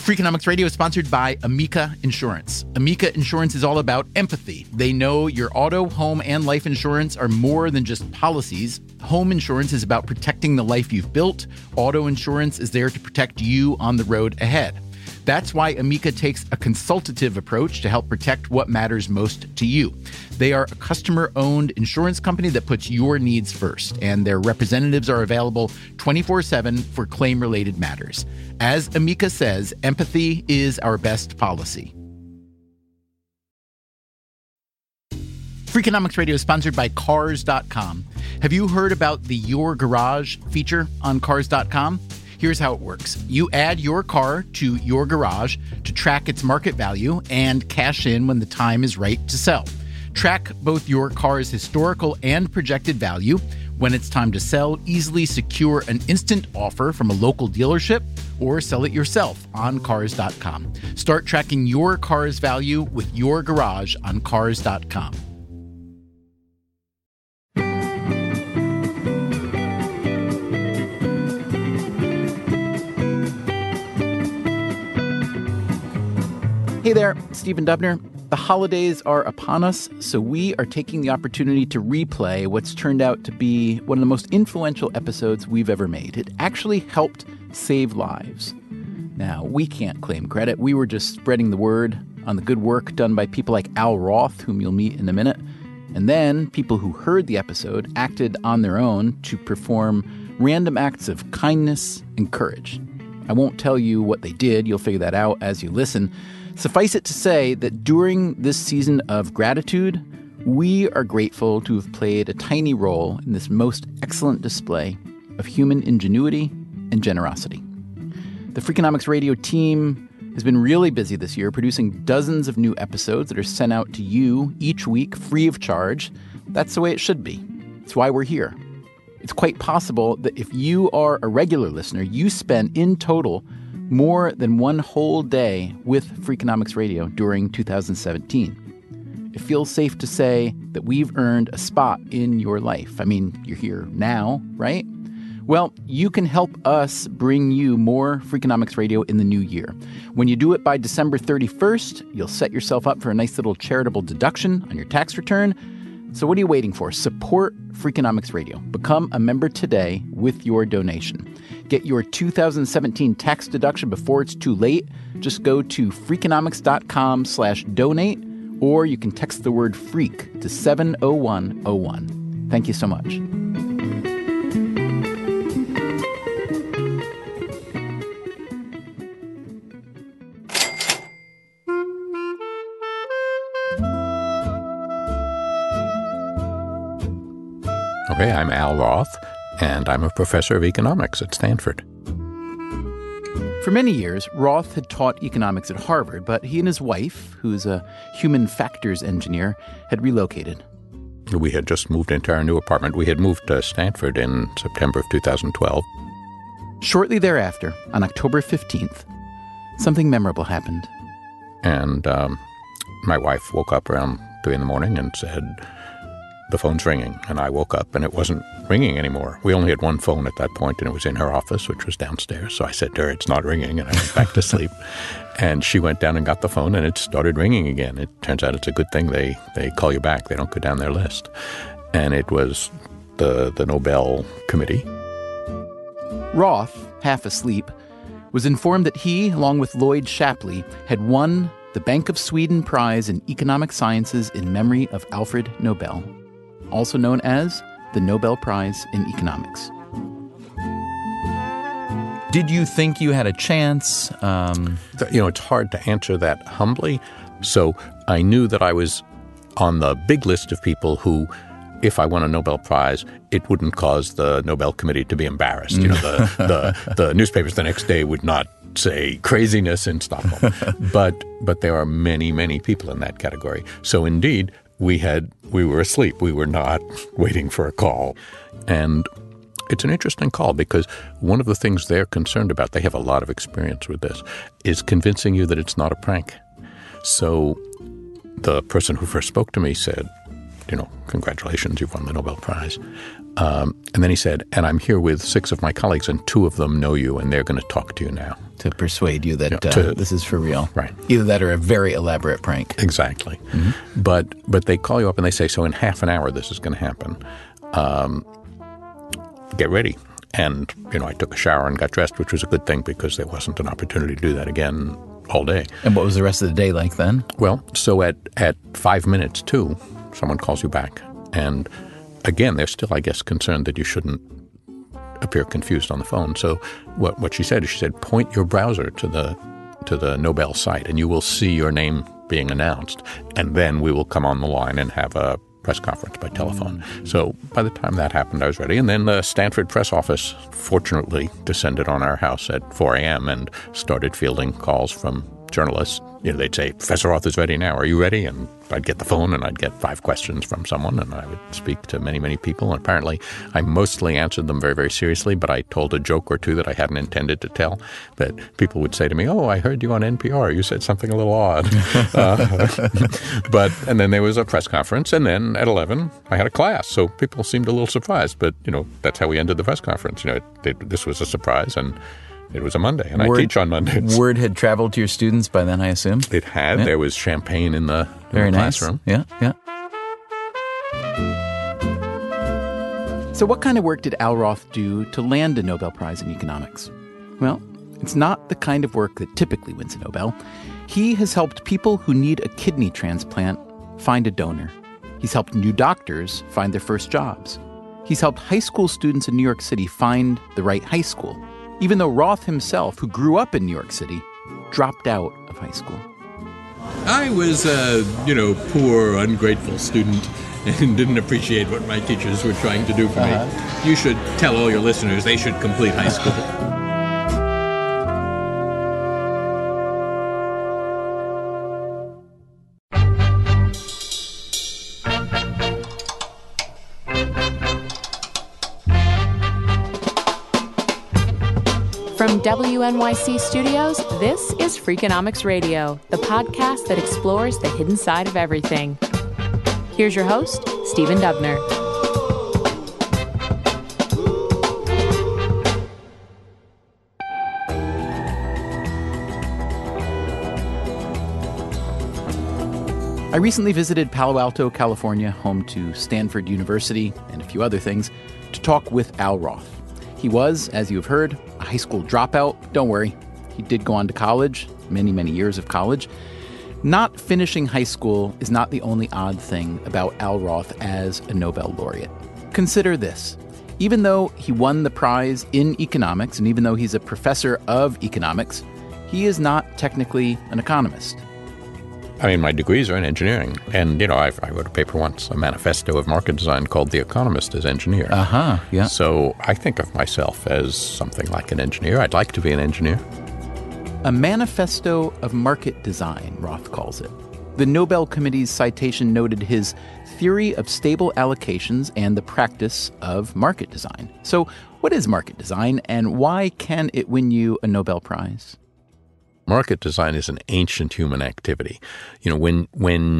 Freakonomics Radio is sponsored by Amica Insurance. Amica Insurance is all about empathy. They know your auto, home, and life insurance are more than just policies. Home insurance is about protecting the life you've built. Auto insurance is there to protect you on the road ahead. That's why Amica takes a consultative approach to help protect what matters most to you. They are a customer-owned insurance company that puts your needs first, and their representatives are available 24/7 for claim-related matters. As Amica says, empathy is our best policy. Freakonomics Radio is sponsored by Cars.com. Have you heard about the Your Garage feature on Cars.com? Here's how it works. You add your car to your garage to track its market value and cash in when the time is right to sell. Track both your car's historical and projected value. When it's time to sell, easily secure an instant offer from a local dealership or sell it yourself on Cars.com. Start tracking your car's value with your garage on Cars.com. Hey there, Stephen Dubner. The holidays are upon us, so we are taking the opportunity to replay what's turned out to be one of the most influential episodes we've ever made. It actually helped save lives. Now, we can't claim credit. We were just spreading the word on the good work done by people like Al Roth, whom you'll meet in a minute. And then people who heard the episode acted on their own to perform random acts of kindness and courage. I won't tell you what they did. You'll figure that out as you listen. Suffice it to say that during this season of gratitude, we are grateful to have played a tiny role in this most excellent display of human ingenuity and generosity. The Freakonomics Radio team has been really busy this year, producing dozens of new episodes that are sent out to you each week free of charge. That's the way it should be. It's why we're here. It's quite possible that if you are a regular listener, you spend in total more than one whole day with Freakonomics Radio during 2017. It feels safe to say that we've earned a spot in your life. I mean, you're here now, right? Well, you can help us bring you more Freakonomics Radio in the new year. When you do it by December 31st, you'll set yourself up for a nice little charitable deduction on your tax return. So what are you waiting for? Support Freakonomics Radio. Become a member today with your donation. Get your 2017 tax deduction before it's too late. Just go to freakonomics.com/donate, or you can text the word FREAK to 70101. Thank you so much. Okay, I'm Al Roth, and I'm a professor of economics at Stanford. For many years, Roth had taught economics at Harvard, but he and his wife, who's a human factors engineer, had relocated. We had just moved into our new apartment. We had moved to Stanford in September of 2012. Shortly thereafter, on October 15th, something memorable happened. And my wife woke up around 3 in the morning and said, "The phone's ringing." And I woke up and it wasn't ringing anymore. We only had one phone at that point, and it was in her office, which was downstairs. So I said to her, "It's not ringing," and I went back to sleep. And she went down and got the phone, and it started ringing again. It turns out it's a good thing they call you back. They don't go down their list. And it was the Nobel Committee. Roth, half asleep, was informed that he, along with Lloyd Shapley, had won the Bank of Sweden Prize in Economic Sciences in memory of Alfred Nobel, also known as the Nobel Prize in Economics. Did you think you had a chance? It's hard to answer that humbly. So I knew that I was on the big list of people who, if I won a Nobel Prize, it wouldn't cause the Nobel Committee to be embarrassed. The newspapers the next day would not say craziness in Stockholm. But there are many, many people in that category. So indeed, we were asleep. We were not waiting for a call. And it's an interesting call because one of the things they're concerned about, they have a lot of experience with this, is convincing you that it's not a prank. So the person who first spoke to me said, "Congratulations, you've won the Nobel Prize." And then he said, and I'm here with 6 of my colleagues, and 2 of them know you, and they're going to talk to you now. To persuade you that this is for real. Right. Either that or a very elaborate prank. Exactly. Mm-hmm. But they call you up and they say, so in half an hour this is going to happen. Get ready. And, I took a shower and got dressed, which was a good thing because there wasn't an opportunity to do that again all day. And what was the rest of the day like then? Well, so at 5 minutes to, someone calls you back. And again, they're still, I guess, concerned that you shouldn't appear confused on the phone. So what she said is, point your browser to the Nobel site and you will see your name being announced. And then we will come on the line and have a press conference by telephone. So by the time that happened, I was ready. And then the Stanford press office fortunately descended on our house at 4 a.m. and started fielding calls from journalists. They'd say, Professor Roth is ready now. Are you ready? And I'd get the phone and I'd get 5 questions from someone and I would speak to many, many people. And apparently I mostly answered them very, very seriously, but I told a joke or two that I hadn't intended to tell, that people would say to me, oh, I heard you on NPR. You said something a little odd. And then there was a press conference. And then at 11, I had a class. So people seemed a little surprised. But, that's how we ended the press conference. This was a surprise. And it was a Monday, and I teach on Mondays. Word had traveled to your students by then, I assume? It had. Yeah. There was champagne in the classroom. Very nice. Yeah. So what kind of work did Al Roth do to land a Nobel Prize in economics? Well, it's not the kind of work that typically wins a Nobel. He has helped people who need a kidney transplant find a donor. He's helped new doctors find their first jobs. He's helped high school students in New York City find the right high school, even though Roth himself, who grew up in New York City, dropped out of high school. I was a, poor, ungrateful student and didn't appreciate what my teachers were trying to do for me. You should tell all your listeners they should complete high school. From WNYC Studios, this is Freakonomics Radio, the podcast that explores the hidden side of everything. Here's your host, Stephen Dubner. I recently visited Palo Alto, California, home to Stanford University and a few other things, to talk with Al Roth. He was, as you have heard, a high school dropout. Don't worry, he did go on to college, many, many years of college. Not finishing high school is not the only odd thing about Al Roth as a Nobel laureate. Consider this. Even though he won the prize in economics, and even though he's a professor of economics, he is not technically an economist. I mean, my degrees are in engineering. And, I wrote a paper once, a manifesto of market design called The Economist as Engineer. Yeah. So I think of myself as something like an engineer. I'd like to be an engineer. A manifesto of market design, Roth calls it. The Nobel Committee's citation noted his theory of stable allocations and the practice of market design. So what is market design, and why can it win you a Nobel Prize? Market design is an ancient human activity. When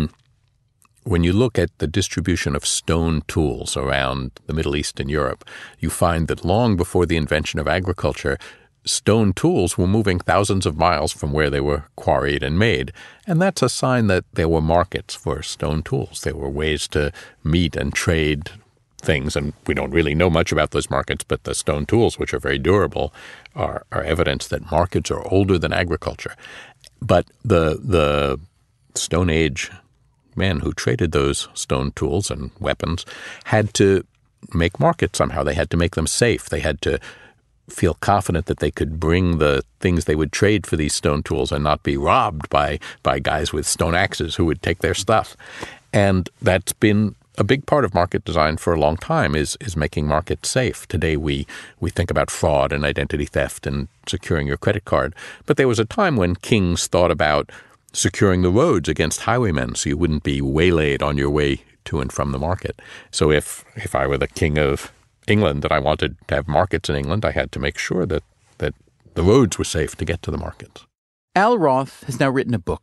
you look at the distribution of stone tools around the Middle East and Europe, you find that long before the invention of agriculture, stone tools were moving thousands of miles from where they were quarried and made. And that's a sign that there were markets for stone tools. There were ways to meet and trade things, and we don't really know much about those markets, but the stone tools, which are very durable, are evidence that markets are older than agriculture. But the Stone Age men who traded those stone tools and weapons had to make markets somehow. They had to make them safe. They had to feel confident that they could bring the things they would trade for these stone tools and not be robbed by guys with stone axes who would take their stuff. And that's been a big part of market design for a long time is making markets safe. Today we think about fraud and identity theft and securing your credit card. But there was a time when kings thought about securing the roads against highwaymen so you wouldn't be waylaid on your way to and from the market. So if I were the king of England and I wanted to have markets in England, I had to make sure that the roads were safe to get to the markets. Al Roth has now written a book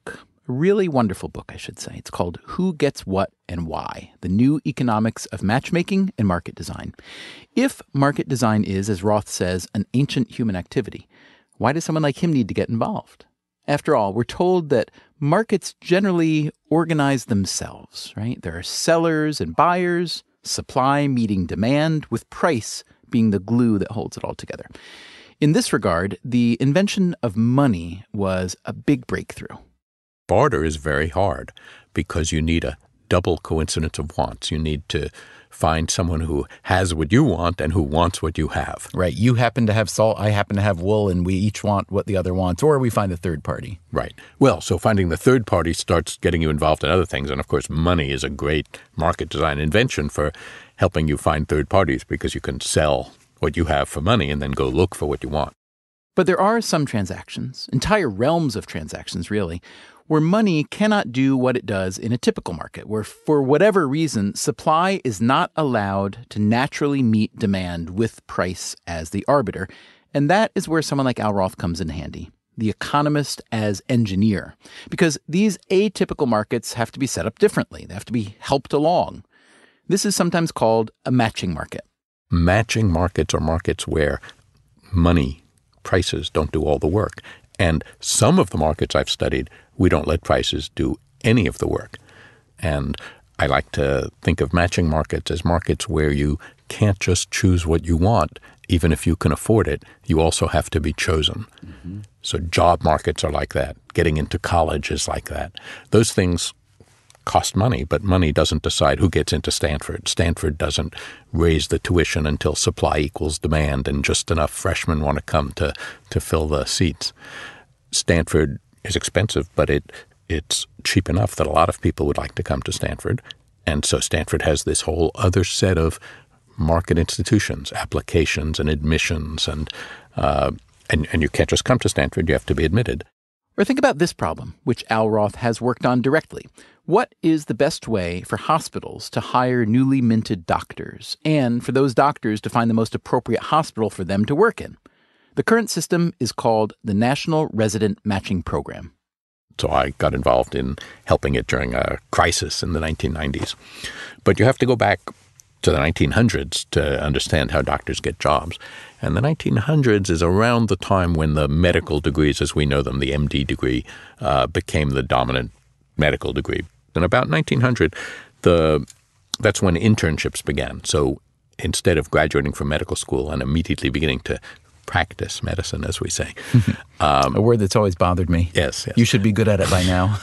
A really wonderful book, I should say. It's called Who Gets What and Why? The New Economics of Matchmaking and Market Design. If market design is, as Roth says, an ancient human activity, why does someone like him need to get involved? After all, we're told that markets generally organize themselves, right? There are sellers and buyers, supply meeting demand, with price being the glue that holds it all together. In this regard, the invention of money was a big breakthrough. Barter is very hard because you need a double coincidence of wants. You need to find someone who has what you want and who wants what you have. Right. You happen to have salt, I happen to have wool, and we each want what the other wants, or we find a third party. Right. Well, so finding the third party starts getting you involved in other things. And, of course, money is a great market design invention for helping you find third parties because you can sell what you have for money and then go look for what you want. But there are some transactions, entire realms of transactions, really, where money cannot do what it does in a typical market, where for whatever reason, supply is not allowed to naturally meet demand with price as the arbiter. And that is where someone like Al Roth comes in handy, the economist as engineer, because these atypical markets have to be set up differently. They have to be helped along. This is sometimes called a matching market. Matching markets are markets where money, prices don't do all the work. And some of the markets I've studied, we don't let prices do any of the work. And I like to think of matching markets as markets where you can't just choose what you want. Even if you can afford it, you also have to be chosen. Mm-hmm. So job markets are like that. Getting into college is like that. Those things cost money, but money doesn't decide who gets into Stanford. Stanford doesn't raise the tuition until supply equals demand and just enough freshmen want to come to fill the seats. Stanford is expensive, but it's cheap enough that a lot of people would like to come to Stanford. And so Stanford has this whole other set of market institutions, applications and admissions, and you can't just come to Stanford, you have to be admitted. Or think about this problem, which Al Roth has worked on directly. What is the best way for hospitals to hire newly minted doctors, and for those doctors to find the most appropriate hospital for them to work in? The current system is called the National Resident Matching Program. So I got involved in helping it during a crisis in the 1990s. But you have to go back to the 1900s to understand how doctors get jobs. And the 1900s is around the time when the medical degrees, as we know them, the MD degree, became the dominant medical degree. And about 1900, that's when internships began. So instead of graduating from medical school and immediately beginning to practice medicine, as we say. A word that's always bothered me. Yes. You should be good at it by now.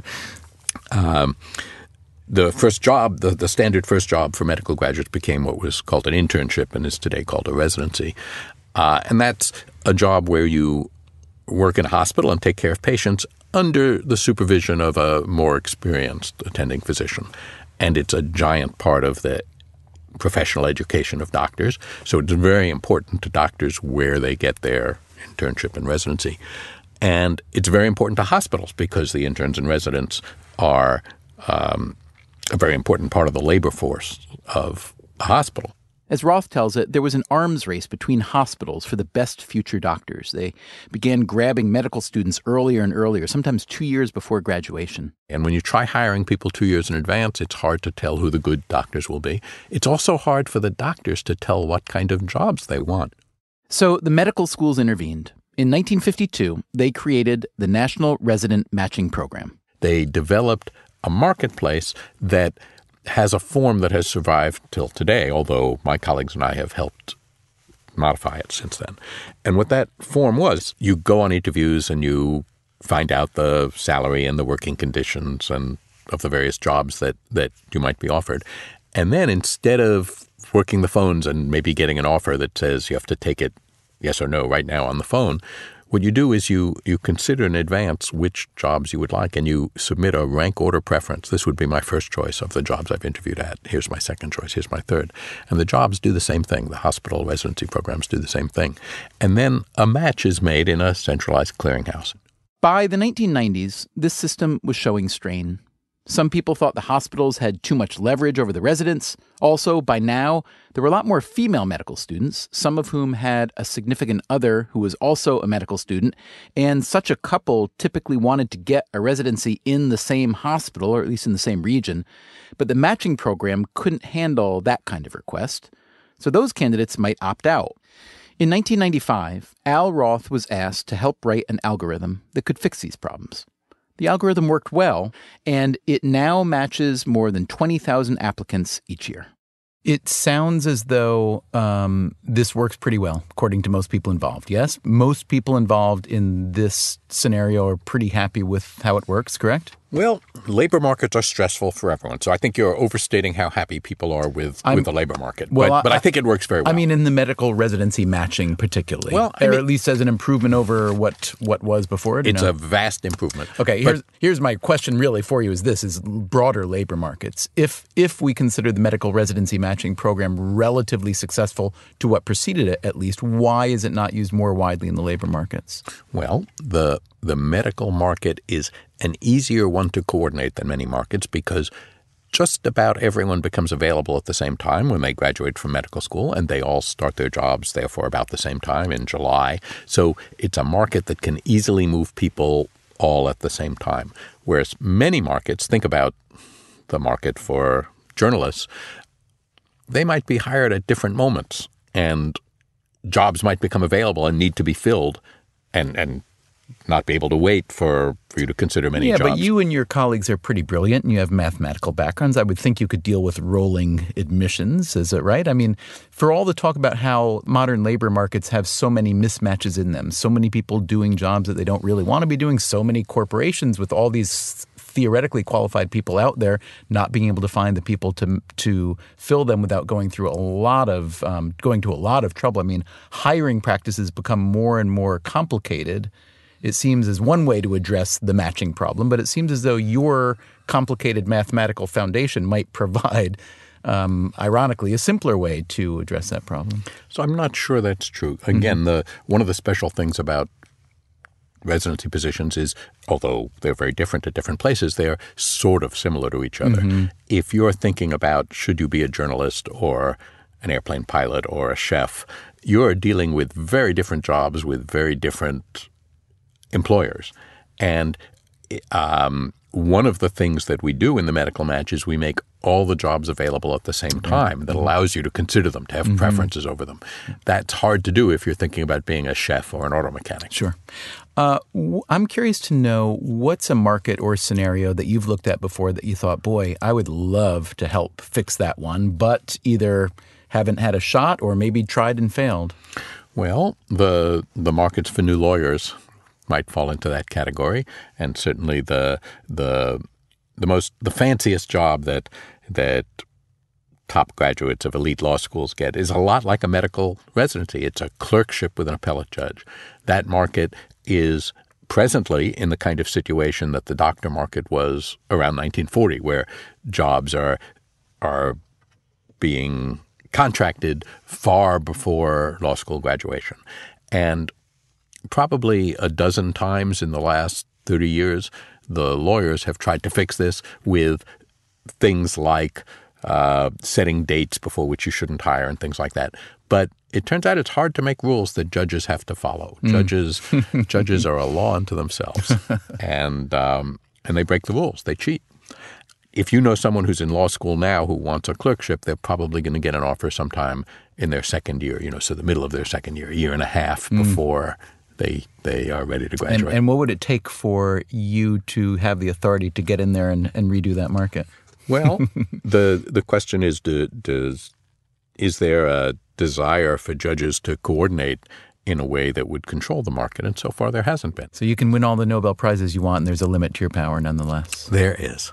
The first job, the standard first job for medical graduates became what was called an internship and is today called a residency. And that's a job where you work in a hospital and take care of patients under the supervision of a more experienced attending physician. And it's a giant part of the professional education of doctors. So it's very important to doctors where they get their internship and residency. And it's very important to hospitals because the interns and residents are a very important part of the labor force of a hospital. As Roth tells it, there was an arms race between hospitals for the best future doctors. They began grabbing medical students earlier and earlier, sometimes 2 years before graduation. And when you try hiring people 2 years in advance, it's hard to tell who the good doctors will be. It's also hard for the doctors to tell what kind of jobs they want. So the medical schools intervened. In 1952, they created the National Resident Matching Program. They developed a marketplace that has a form that has survived till today, although my colleagues and I have helped modify it since then. And what that form was, you go on interviews and you find out the salary and the working conditions and of the various jobs that you might be offered. And then instead of working the phones and maybe getting an offer that says you have to take it yes or no right now on the phone, what you do is you consider in advance which jobs you would like, and you submit a rank order preference. This would be my first choice of the jobs I've interviewed at. Here's my second choice. Here's my third. And the jobs do the same thing. The hospital residency programs do the same thing. And then a match is made in a centralized clearinghouse. By the 1990s, this system was showing strain. Some people thought the hospitals had too much leverage over the residents. Also, by now, there were a lot more female medical students, some of whom had a significant other who was also a medical student, and such a couple typically wanted to get a residency in the same hospital, or at least in the same region. But the matching program couldn't handle that kind of request, so those candidates might opt out. In 1995, Al Roth was asked to help write an algorithm that could fix these problems. The algorithm worked well, and it now matches more than 20,000 applicants each year. It sounds as though this works pretty well, according to most people involved, yes? Most people involved in this scenario are pretty happy with how it works, correct? Well, labor markets are stressful for everyone, so I think you're overstating how happy people are with the labor market. Well, but I think it works very well. I mean, in the medical residency matching particularly, or at least as an improvement over what was before it? It's a vast improvement. Okay, here's my question really for you is broader labor markets. If we consider the medical residency matching program relatively successful to what preceded it, at least, why is it not used more widely in the labor markets? Well, the medical market is an easier one to coordinate than many markets because just about everyone becomes available at the same time when they graduate from medical school, and they all start their jobs, therefore, about the same time in July. So it's a market that can easily move people all at the same time. Whereas many markets, think about the market for journalists, they might be hired at different moments, and jobs might become available and need to be filled and not be able to wait for you to consider many jobs. Yeah, but you and your colleagues are pretty brilliant and you have mathematical backgrounds. I would think you could deal with rolling admissions, is it right? I mean, for all the talk about how modern labor markets have so many mismatches in them, so many people doing jobs that they don't really want to be doing, so many corporations with all these theoretically qualified people out there not being able to find the people to fill them without going to a lot of trouble. I mean, hiring practices become more and more complicated. It seems as one way to address the matching problem, but it seems as though your complicated mathematical foundation might provide, ironically, a simpler way to address that problem. So I'm not sure that's true. Again, one of the special things about residency positions is, although they're very different at different places, they're sort of similar to each other. Mm-hmm. If you're thinking about should you be a journalist or an airplane pilot or a chef, you're dealing with very different jobs with very different employers. And one of the things that we do in the medical match is we make all the jobs available at the same time that allows you to consider them, to have preferences over them. That's hard to do if you're thinking about being a chef or an auto mechanic. Sure. I'm curious to know what's a market or scenario that you've looked at before that you thought, boy, I would love to help fix that one, but either haven't had a shot or maybe tried and failed. Well, the markets for new lawyers might fall into that category, and certainly the fanciest job that top graduates of elite law schools get is a lot like a medical residency. It's a clerkship with an appellate judge. That market is presently in the kind of situation that the doctor market was around 1940, where jobs are being contracted far before law school graduation. And probably a dozen times in the last 30 years, the lawyers have tried to fix this with things like setting dates before which you shouldn't hire and things like that. But it turns out it's hard to make rules that judges have to follow. Judges are a law unto themselves, and they break the rules. They cheat. If you know someone who's in law school now who wants a clerkship, they're probably going to get an offer sometime in their second year, so the middle of their second year, a year and a half before they are ready to graduate. And what would it take for you to have the authority to get in there and redo that market? Well, the question is, is there a desire for judges to coordinate in a way that would control the market? And so far there hasn't been. So you can win all the Nobel Prizes you want, and there's a limit to your power nonetheless. There is.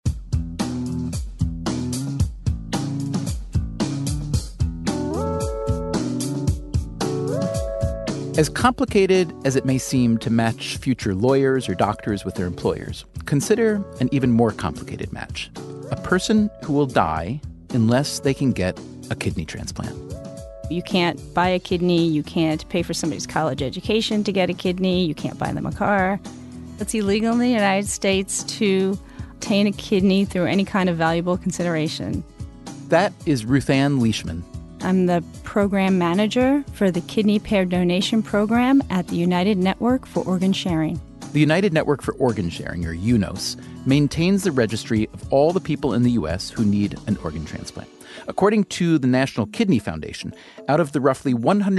As complicated as it may seem to match future lawyers or doctors with their employers, consider an even more complicated match. A person who will die unless they can get a kidney transplant. You can't buy a kidney. You can't pay for somebody's college education to get a kidney. You can't buy them a car. It's illegal in the United States to obtain a kidney through any kind of valuable consideration. That is Ruth Ann Leishman. I'm the program manager for the Kidney Pair Donation Program at the United Network for Organ Sharing. The United Network for Organ Sharing, or UNOS, maintains the registry of all the people in the U.S. who need an organ transplant. According to the National Kidney Foundation, out of the roughly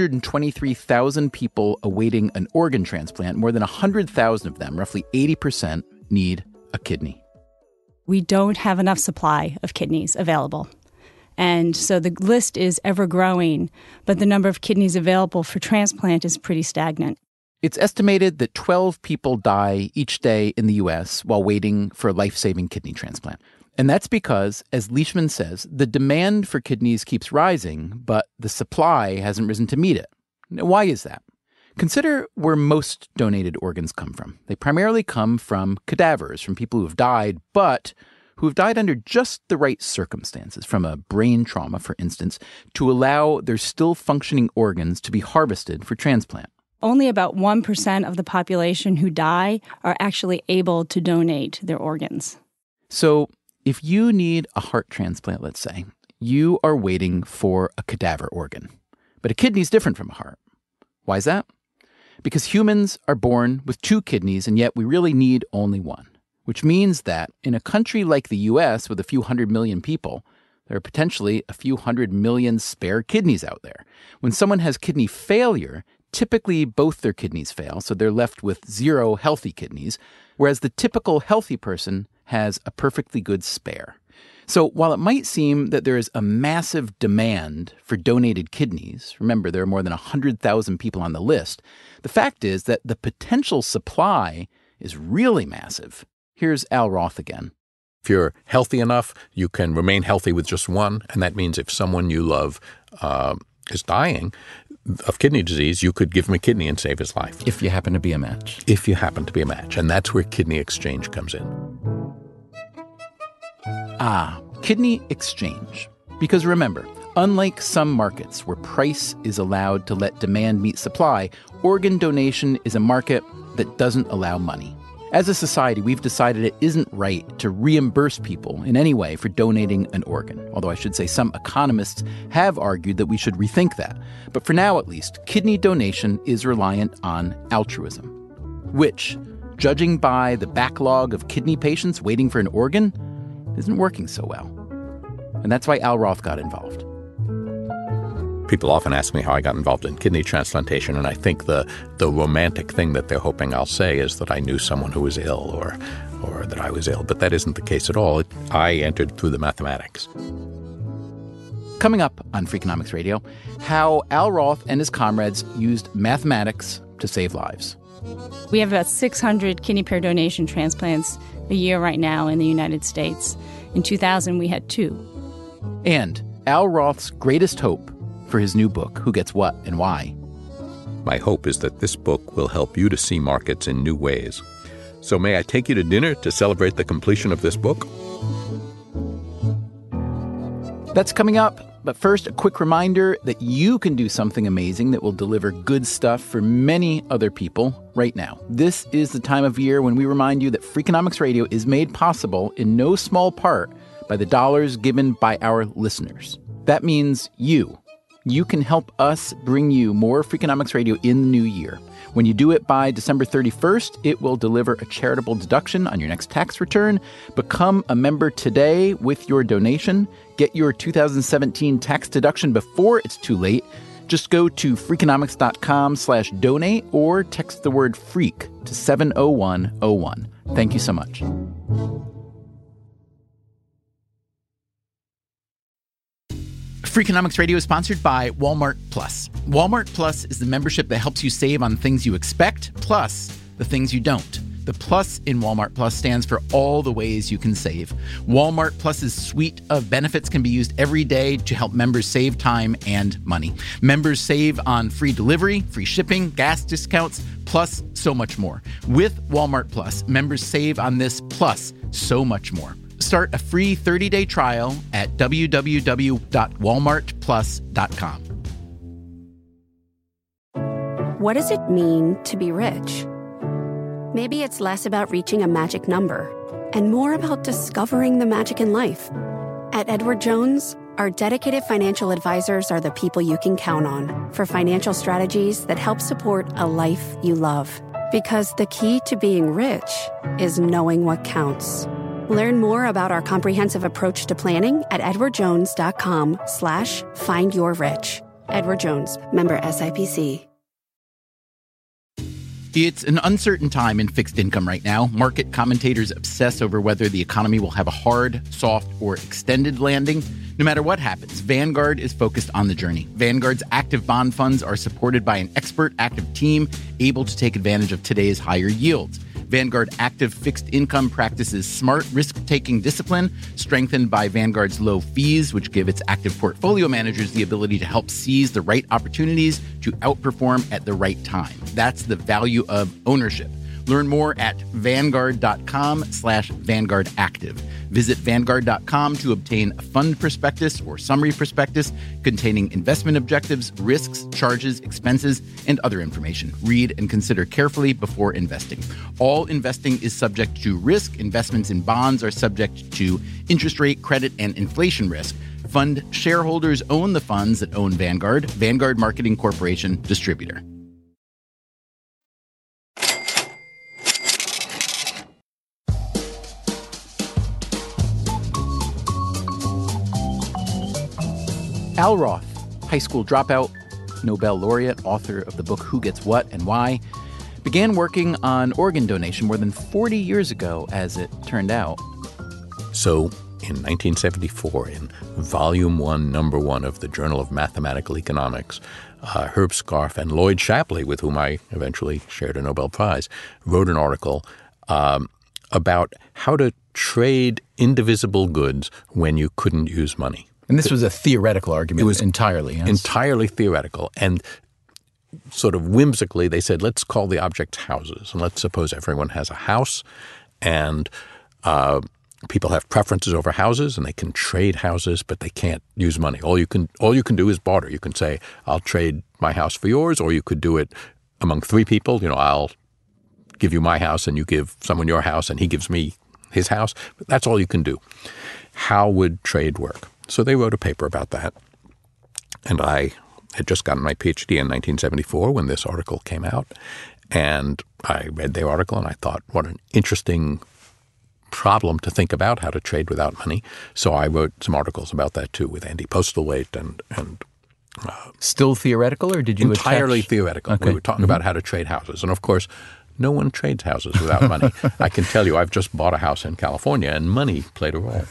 123,000 people awaiting an organ transplant, more than 100,000 of them, roughly 80%, need a kidney. We don't have enough supply of kidneys available. And so the list is ever growing, but the number of kidneys available for transplant is pretty stagnant. It's estimated that 12 people die each day in the U.S. while waiting for a life-saving kidney transplant. And that's because, as Leishman says, the demand for kidneys keeps rising, but the supply hasn't risen to meet it. Now, why is that? Consider where most donated organs come from. They primarily come from cadavers, from people who have died, but who have died under just the right circumstances, from a brain trauma, for instance, to allow their still functioning organs to be harvested for transplant. Only about 1% of the population who die are actually able to donate their organs. So if you need a heart transplant, let's say, you are waiting for a cadaver organ. But a kidney is different from a heart. Why is that? Because humans are born with 2 kidneys, and yet we really need only one. Which means that in a country like the U.S. with a few 100 million people, there are potentially a few 100 million spare kidneys out there. When someone has kidney failure, typically both their kidneys fail, so they're left with 0 healthy kidneys, whereas the typical healthy person has a perfectly good spare. So while it might seem that there is a massive demand for donated kidneys, remember there are more than 100,000 people on the list, the fact is that the potential supply is really massive. Here's Al Roth again. If you're healthy enough, you can remain healthy with just one, and that means if someone you love is dying of kidney disease, you could give him a kidney and save his life. If you happen to be a match. If you happen to be a match, and that's where kidney exchange comes in. Kidney exchange. Because remember, unlike some markets where price is allowed to let demand meet supply, organ donation is a market that doesn't allow money. As a society, we've decided it isn't right to reimburse people in any way for donating an organ, although I should say some economists have argued that we should rethink that. But for now, at least, kidney donation is reliant on altruism, which, judging by the backlog of kidney patients waiting for an organ, isn't working so well. And that's why Al Roth got involved. People often ask me how I got involved in kidney transplantation, and I think the romantic thing that they're hoping I'll say is that I knew someone who was ill or that I was ill. But that isn't the case at all. I entered through the mathematics. Coming up on Freakonomics Radio, how Al Roth and his comrades used mathematics to save lives. We have about 600 kidney pair donation transplants a year right now in the United States. In 2000, we had 2. And Al Roth's greatest hope for his new book, Who Gets What and Why. My hope is that this book will help you to see markets in new ways. So may I take you to dinner to celebrate the completion of this book? That's coming up. But first, a quick reminder that you can do something amazing that will deliver good stuff for many other people right now. This is the time of year when we remind you that Freakonomics Radio is made possible in no small part by the dollars given by our listeners. That means you. You can help us bring you more Freakonomics Radio in the new year. When you do it by December 31st, it will deliver a charitable deduction on your next tax return. Become a member today with your donation. Get your 2017 tax deduction before it's too late. Just go to Freakonomics.com/donate or text the word FREAK to 70101. Thank you so much. Freakonomics Radio is sponsored by Walmart Plus. Walmart Plus is the membership that helps you save on things you expect, plus the things you don't. The plus in Walmart Plus stands for all the ways you can save. Walmart Plus's suite of benefits can be used every day to help members save time and money. Members save on free delivery, free shipping, gas discounts, plus so much more. With Walmart Plus, members save on this plus so much more. Start a free 30-day trial at www.walmartplus.com. What does it mean to be rich? Maybe it's less about reaching a magic number and more about discovering the magic in life. At Edward Jones, our dedicated financial advisors are the people you can count on for financial strategies that help support a life you love. Because the key to being rich is knowing what counts. Learn more about our comprehensive approach to planning at edwardjones.com/findyourrich. Edward Jones, member SIPC. It's an uncertain time in fixed income right now. Market commentators obsess over whether the economy will have a hard, soft, or extended landing. No matter what happens, Vanguard is focused on the journey. Vanguard's active bond funds are supported by an expert active team able to take advantage of today's higher yields. Vanguard Active Fixed Income practices smart risk-taking discipline, strengthened by Vanguard's low fees, which give its active portfolio managers the ability to help seize the right opportunities to outperform at the right time. That's the value of ownership. Learn more at Vanguard.com/VanguardActive. Visit Vanguard.com to obtain a fund prospectus or summary prospectus containing investment objectives, risks, charges, expenses, and other information. Read and consider carefully before investing. All investing is subject to risk. Investments in bonds are subject to interest rate, credit, and inflation risk. Fund shareholders own the funds that own Vanguard. Vanguard Marketing Corporation, distributor. Al Roth, high school dropout, Nobel laureate, author of the book Who Gets What and Why, began working on organ donation more than 40 years ago, as it turned out. So in 1974, in Volume 1, Number 1 of the Journal of Mathematical Economics, Herb Scarf and Lloyd Shapley, with whom I eventually shared a Nobel Prize, wrote an article about how to trade indivisible goods when you couldn't use money. And this was a theoretical argument. It was entirely, yes. Entirely theoretical. And sort of whimsically, they said, let's call the objects houses. And let's suppose everyone has a house and people have preferences over houses and they can trade houses, but they can't use money. All you can do is barter. You can say, I'll trade my house for yours, or you could do it among three people. I'll give you my house and you give someone your house and he gives me his house. But that's all you can do. How would trade work? So they wrote a paper about that, and I had just gotten my PhD in 1974 when this article came out, and I read the article and I thought, what an interesting problem to think about, how to trade without money. So I wrote some articles about that too with Andy Postlethwaite and still theoretical, or did you entirely theoretical? Okay. We were talking about how to trade houses, and of course, no one trades houses without money. I can tell you, I've just bought a house in California, and money played a role.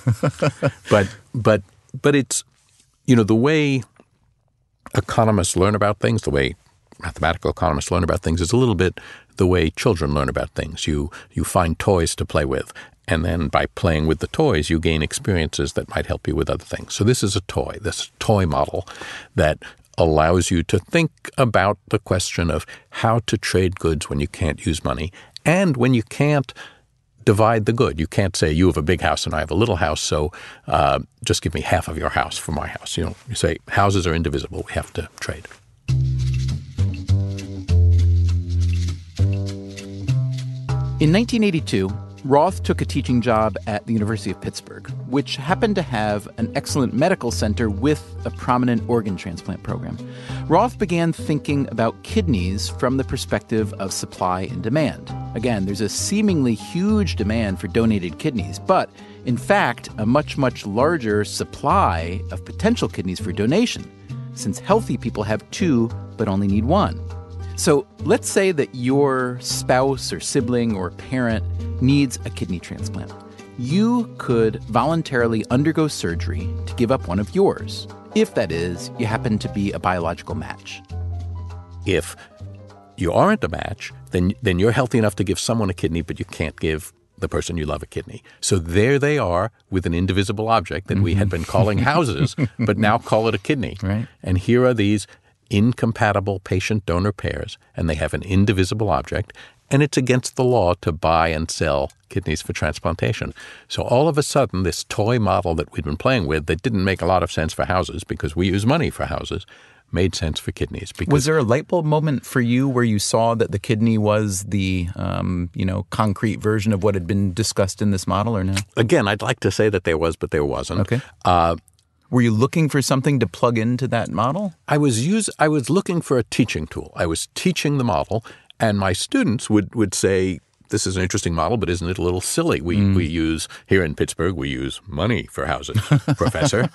But it's, the way economists learn about things, the way mathematical economists learn about things is a little bit the way children learn about things. You find toys to play with, and then by playing with the toys, you gain experiences that might help you with other things. So this is a toy, this toy model that allows you to think about the question of how to trade goods when you can't use money and when you can't divide the good. You can't say you have a big house and I have a little house, so just give me half of your house for my house. You say houses are indivisible. We have to trade. In 1982, Roth took a teaching job at the University of Pittsburgh, which happened to have an excellent medical center with a prominent organ transplant program. Roth began thinking about kidneys from the perspective of supply and demand. Again, there's a seemingly huge demand for donated kidneys, but in fact, a much, much larger supply of potential kidneys for donation, since healthy people have two but only need one. So let's say that your spouse or sibling or parent needs a kidney transplant. You could voluntarily undergo surgery to give up one of yours, if that is, you happen to be a biological match. If you aren't a match, then you're healthy enough to give someone a kidney, but you can't give the person you love a kidney. So there they are with an indivisible object that we had been calling houses, but now call it a kidney. Right. And here are these incompatible patient-donor pairs, and they have an indivisible object, and it's against the law to buy and sell kidneys for transplantation. So all of a sudden, this toy model that we'd been playing with that didn't make a lot of sense for houses because we use money for houses made sense for kidneys. Because was there a light bulb moment for you where you saw that the kidney was the, concrete version of what had been discussed in this model, or no? Again, I'd like to say that there was, but there wasn't. Okay. Were you looking for something to plug into that model? I was looking for a teaching tool. I was teaching the model, and my students would say, this is an interesting model, but isn't it a little silly? We use, here in Pittsburgh, we use money for houses, Professor.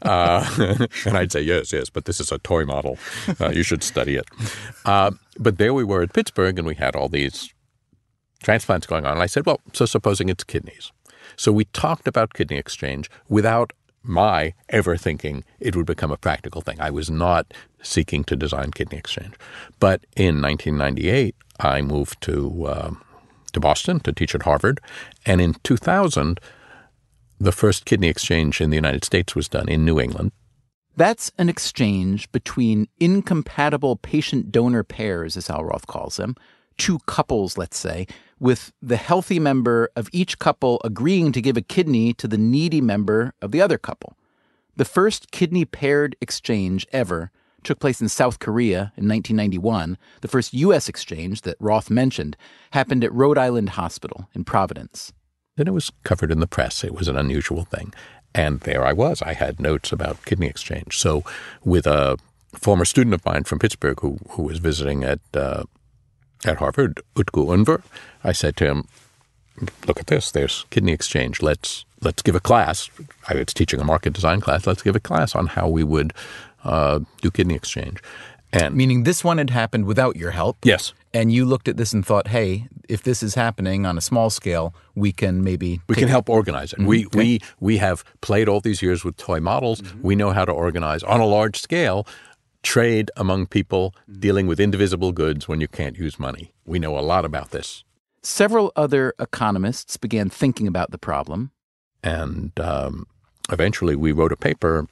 And I'd say, yes, but this is a toy model. You should study it. But there we were at Pittsburgh, and we had all these transplants going on. And I said, well, so supposing it's kidneys. So we talked about kidney exchange without my ever thinking it would become a practical thing. I was not seeking to design kidney exchange. But in 1998, I moved to Boston to teach at Harvard. And in 2000, the first kidney exchange in the United States was done in New England. That's an exchange between incompatible patient-donor pairs, as Al Roth calls them, two couples, let's say, with the healthy member of each couple agreeing to give a kidney to the needy member of the other couple. The first kidney-paired exchange ever took place in South Korea in 1991. The first U.S. exchange that Roth mentioned happened at Rhode Island Hospital in Providence. Then it was covered in the press. It was an unusual thing. And there I was. I had notes about kidney exchange. So with a former student of mine from Pittsburgh who was visiting at Harvard, Utku Unver, I said to him, look at this. There's kidney exchange. Let's give a class. I was teaching a market design class. Let's give a class on how we would do kidney exchange. And meaning this one had happened without your help? Yes. And you looked at this and thought, hey, if this is happening on a small scale, we can help organize it. Okay. We have played all these years with toy models. We know how to organize on a large scale trade among people dealing with indivisible goods when you can't use money. We know a lot about this. Several other economists began thinking about the problem. And eventually we wrote a paper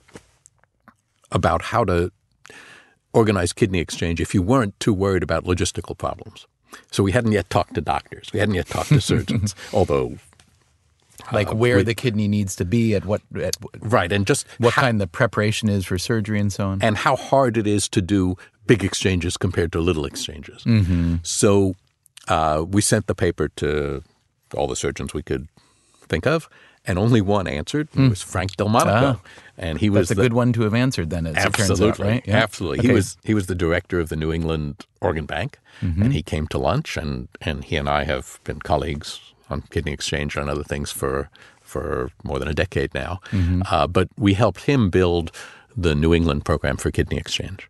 about how to organize kidney exchange if you weren't too worried about logistical problems. So we hadn't yet talked to doctors. We hadn't yet talked to surgeons, although where the kidney needs to be at right, and just what kind the preparation is for surgery and so on, and how hard it is to do big exchanges compared to little exchanges. Mm-hmm. So we sent the paper to all the surgeons we could think of, and only one answered. It was Frank Delmonico, and he was a good one to have answered. Then, as it turns out, right? Yeah. Absolutely. Okay. He was the director of the New England Organ Bank, and he came to lunch, and he and I have been colleagues on kidney exchange and other things for more than a decade now. But we helped him build the New England program for kidney exchange.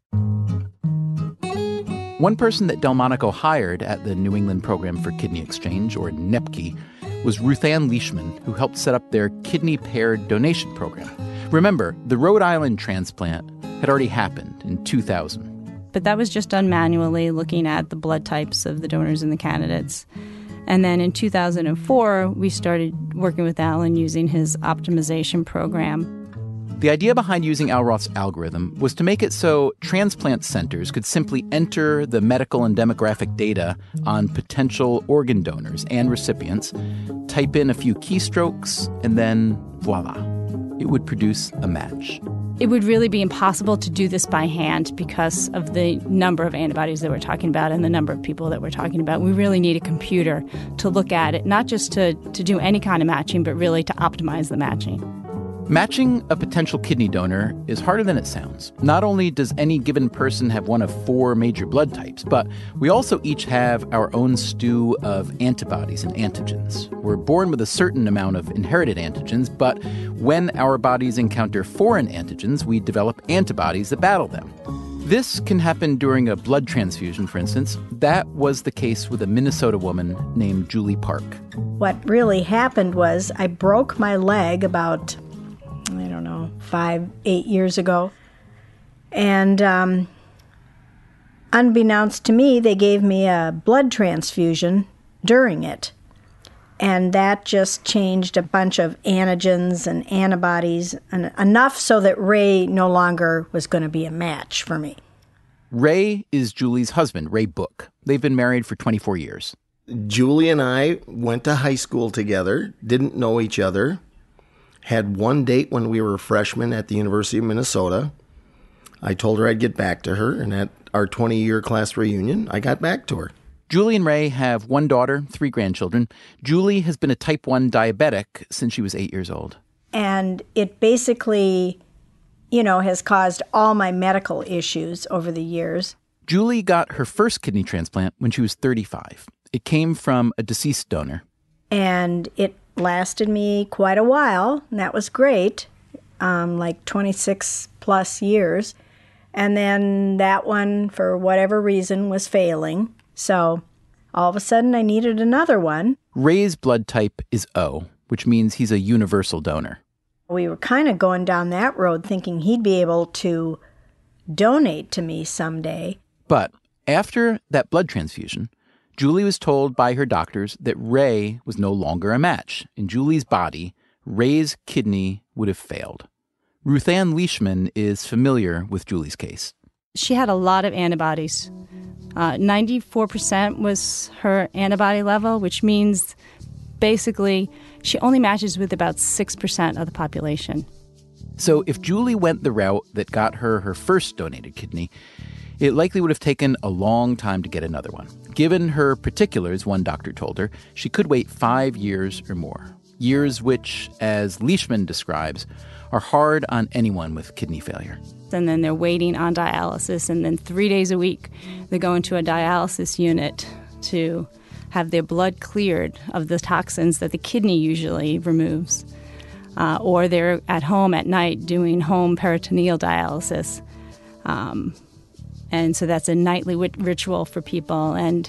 One person that Delmonico hired at the New England Program for Kidney Exchange, or NEPKI, was Ruth Ann Leishman, who helped set up their kidney-paired donation program. Remember, the Rhode Island transplant had already happened in 2000. But that was just done manually, looking at the blood types of the donors and the candidates. And then in 2004, we started working with Alan using his optimization program. The idea behind using Al Roth's algorithm was to make it so transplant centers could simply enter the medical and demographic data on potential organ donors and recipients, type in a few keystrokes, and then voila, it would produce a match. It would really be impossible to do this by hand because of the number of antibodies that we're talking about and the number of people that we're talking about. We really need a computer to look at it, not just to do any kind of matching, but really to optimize the matching. Matching a potential kidney donor is harder than it sounds. Not only does any given person have one of 4 major blood types, but we also each have our own stew of antibodies and antigens. We're born with a certain amount of inherited antigens, but when our bodies encounter foreign antigens, we develop antibodies that battle them. This can happen during a blood transfusion, for instance. That was the case with a Minnesota woman named Julie Park. What really happened was I broke my leg about 5-8 years ago. And unbeknownst to me, they gave me a blood transfusion during it. And that just changed a bunch of antigens and antibodies, and enough so that Ray no longer was going to be a match for me. Ray is Julie's husband, Ray Book. They've been married for 24 years. Julie and I went to high school together, didn't know each other, had one date when we were freshmen at the University of Minnesota. I told her I'd get back to her, and at our 20-year class reunion, I got back to her. Julie and Ray have one daughter, 3 grandchildren. Julie has been a type 1 diabetic since she was 8 years old. And it basically, has caused all my medical issues over the years. Julie got her first kidney transplant when she was 35. It came from a deceased donor. And it lasted me quite a while, and that was great, like 26 plus years. And then that one, for whatever reason, was failing. So all of a sudden, I needed another one. Ray's blood type is O, which means he's a universal donor. We were kind of going down that road thinking he'd be able to donate to me someday. But after that blood transfusion, Julie was told by her doctors that Ray was no longer a match. In Julie's body, Ray's kidney would have failed. Ruth Ann Leishman is familiar with Julie's case. She had a lot of antibodies. 94% was her antibody level, which means basically she only matches with about 6% of the population. So if Julie went the route that got her first donated kidney, it likely would have taken a long time to get another one. Given her particulars, one doctor told her, she could wait 5 years or more. Years which, as Leishman describes, are hard on anyone with kidney failure. And then they're waiting on dialysis, and then 3 days a week they go into a dialysis unit to have their blood cleared of the toxins that the kidney usually removes. Or they're at home at night doing home peritoneal dialysis. And so that's a nightly ritual for people, and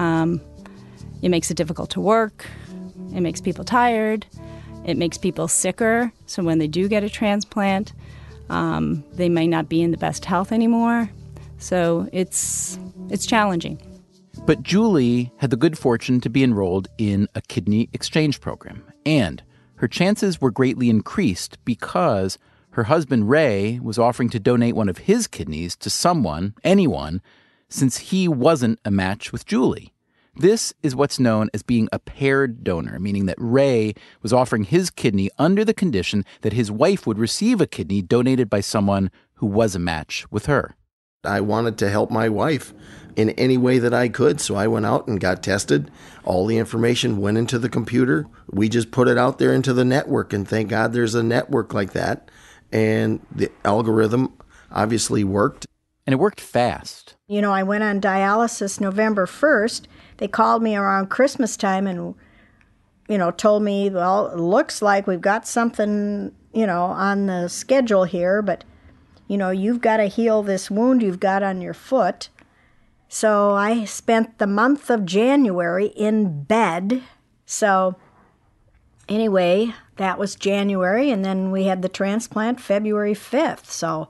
it makes it difficult to work. It makes people tired. It makes people sicker. So when they do get a transplant, they may not be in the best health anymore. So it's challenging. But Julie had the good fortune to be enrolled in a kidney exchange program, and her chances were greatly increased because her husband, Ray, was offering to donate one of his kidneys to someone, anyone, since he wasn't a match with Julie. This is what's known as being a paired donor, meaning that Ray was offering his kidney under the condition that his wife would receive a kidney donated by someone who was a match with her. I wanted to help my wife in any way that I could, so I went out and got tested. All the information went into the computer. We just put it out there into the network, and thank God there's a network like that. And the algorithm obviously worked. And it worked fast. I went on dialysis November 1st. They called me around Christmas time and, told me, well, it looks like we've got something, on the schedule here, but, you've got to heal this wound you've got on your foot. So I spent the month of January in bed. So anyway, that was January, and then we had the transplant February 5th. So,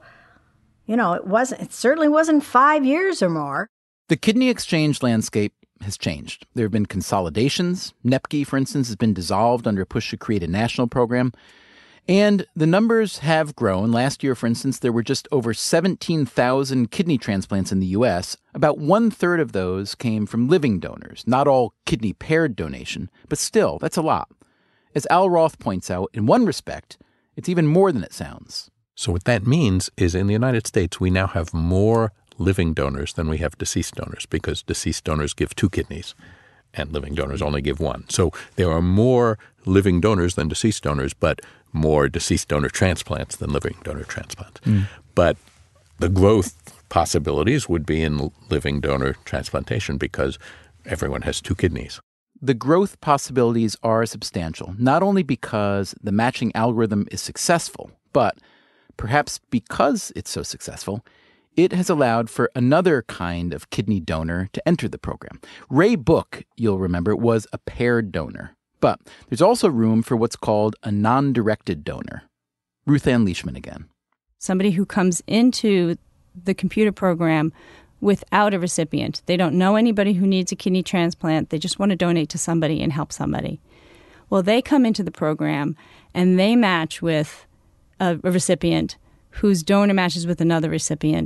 it certainly wasn't 5 years or more. The kidney exchange landscape has changed. There have been consolidations. NEPKI, for instance, has been dissolved under a push to create a national program. And the numbers have grown. Last year, for instance, there were just over 17,000 kidney transplants in the U.S. About 1/3 of those came from living donors. Not all kidney paired donation, but still, that's a lot. As Al Roth points out, in one respect, it's even more than it sounds. So what that means is in the United States, we now have more living donors than we have deceased donors because deceased donors give 2 kidneys and living donors only give 1. So there are more living donors than deceased donors, but more deceased donor transplants than living donor transplants. But the growth possibilities would be in living donor transplantation because everyone has 2 kidneys. The growth possibilities are substantial, not only because the matching algorithm is successful, but perhaps because it's so successful, it has allowed for another kind of kidney donor to enter the program. Ray Book, you'll remember, was a paired donor. But there's also room for what's called a non-directed donor. Ruth Ann Leishman again. Somebody who comes into the computer program without a recipient. They don't know anybody who needs a kidney transplant. They just want to donate to somebody and help somebody. Well, they come into the program and they match with a recipient whose donor matches with another recipient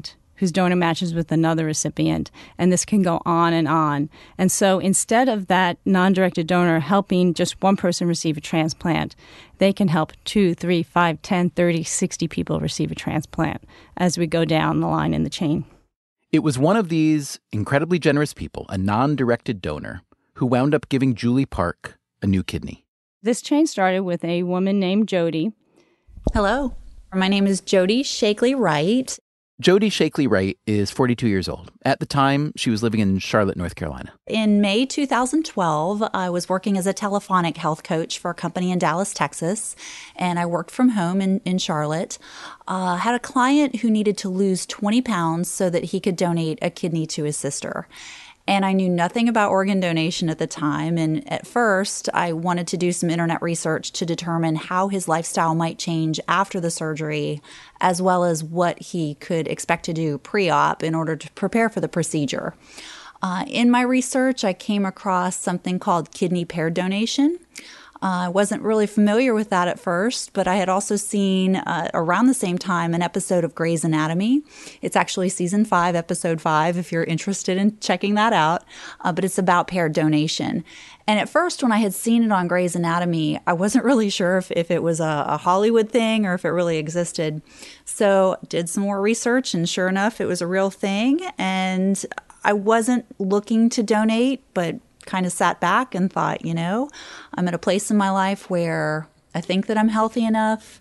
whose donor matches with another recipient. And this can go on. And so instead of that non-directed donor helping just one person receive a transplant, they can help 2, 3, 5, 10, 30, 60 people receive a transplant as we go down the line in the chain. It was one of these incredibly generous people, a non-directed donor, who wound up giving Julie Park a new kidney. This chain started with a woman named Jody. Hello. My name is Jody Shakely Wright. Jody Shakely Wright is 42 years old. At the time, she was living in Charlotte, North Carolina. In May 2012, I was working as a telephonic health coach for a company in Dallas, Texas, and I worked from home in Charlotte. Had a client who needed to lose 20 pounds so that he could donate a kidney to his sister. And I knew nothing about organ donation at the time. And at first, I wanted to do some internet research to determine how his lifestyle might change after the surgery, as well as what he could expect to do pre-op in order to prepare for the procedure. In my research, I came across something called kidney paired donation. I wasn't really familiar with that at first, but I had also seen around the same time an episode of Grey's Anatomy. It's actually season 5, episode 5, if you're interested in checking that out. But it's about paired donation. And at first, when I had seen it on Grey's Anatomy, I wasn't really sure if it was a Hollywood thing or if it really existed. So did some more research, and sure enough, it was a real thing. And I wasn't looking to donate, but kind of sat back and thought, I'm at a place in my life where I think that I'm healthy enough.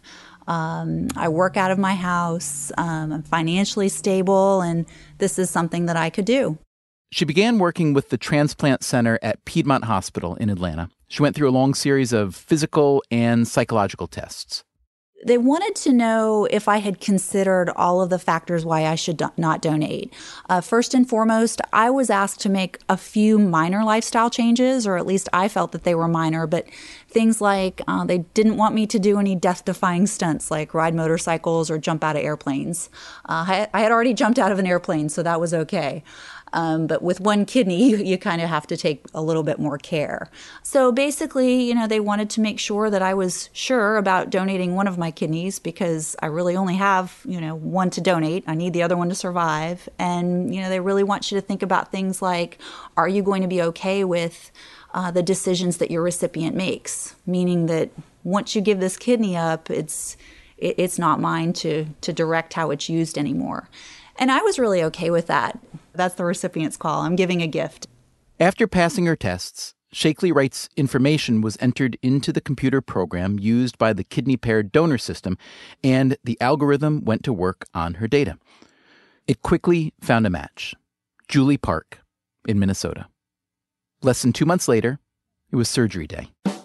I work out of my house. I'm financially stable, and this is something that I could do. She began working with the Transplant Center at Piedmont Hospital in Atlanta. She went through a long series of physical and psychological tests. They wanted to know if I had considered all of the factors why I should not donate. First and foremost, I was asked to make a few minor lifestyle changes, or at least I felt that they were minor, but things like they didn't want me to do any death-defying stunts like ride motorcycles or jump out of airplanes. I had already jumped out of an airplane, so that was okay. But with one kidney, you kind of have to take a little bit more care. So basically, they wanted to make sure that I was sure about donating one of my kidneys because I really only have, one to donate. I need the other one to survive. And, they really want you to think about things like, are you going to be okay with the decisions that your recipient makes? Meaning that once you give this kidney up, it's not mine to direct how it's used anymore. And I was really okay with that. That's the recipient's call. I'm giving a gift. After passing her tests, Shakely Wright's information was entered into the computer program used by the kidney paired donor system, and the algorithm went to work on her data. It quickly found a match. Julie Park in Minnesota. Less than 2 months later, it was surgery day.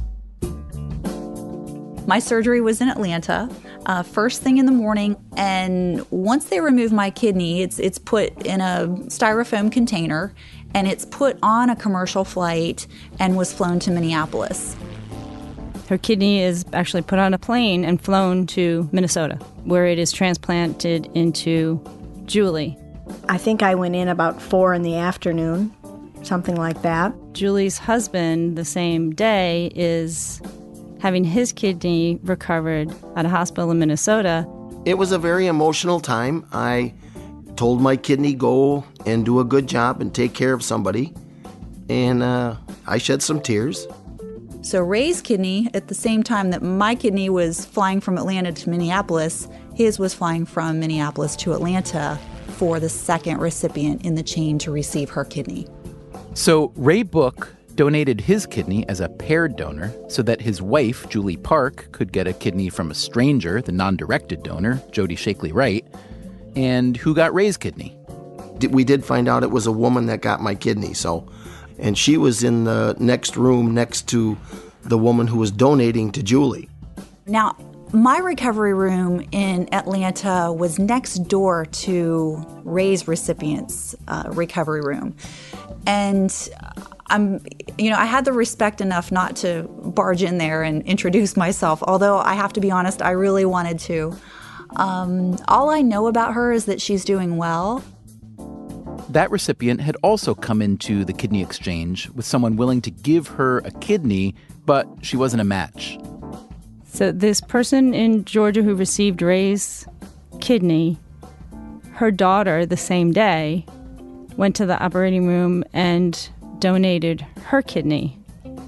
My surgery was in Atlanta, first thing in the morning, and once they remove my kidney, it's put in a styrofoam container, and it's put on a commercial flight and was flown to Minneapolis. Her kidney is actually put on a plane and flown to Minnesota, where it is transplanted into Julie. I think I went in about 4 in the afternoon, something like that. Julie's husband, the same day, is having his kidney recovered at a hospital in Minnesota. It was a very emotional time. I told my kidney, go and do a good job and take care of somebody. And I shed some tears. So Ray's kidney, at the same time that my kidney was flying from Atlanta to Minneapolis, his was flying from Minneapolis to Atlanta for the second recipient in the chain to receive her kidney. So Ray Book donated his kidney as a paired donor so that his wife, Julie Park, could get a kidney from a stranger, the non-directed donor, Jody Shakely Wright. And who got Ray's kidney? We did find out it was a woman that got my kidney, and she was in the next room next to the woman who was donating to Julie. Now, my recovery room in Atlanta was next door to Ray's recipient's recovery room. And I had the respect enough not to barge in there and introduce myself, although I have to be honest, I really wanted to. All I know about her is that she's doing well. That recipient had also come into the kidney exchange with someone willing to give her a kidney, but she wasn't a match. So this person in Georgia who received Ray's kidney, her daughter, the same day, went to the operating room and donated her kidney.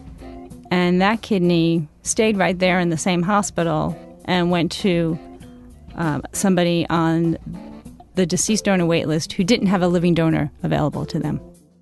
And that kidney stayed right there in the same hospital and went to somebody on the deceased donor wait list who didn't have a living donor available to them.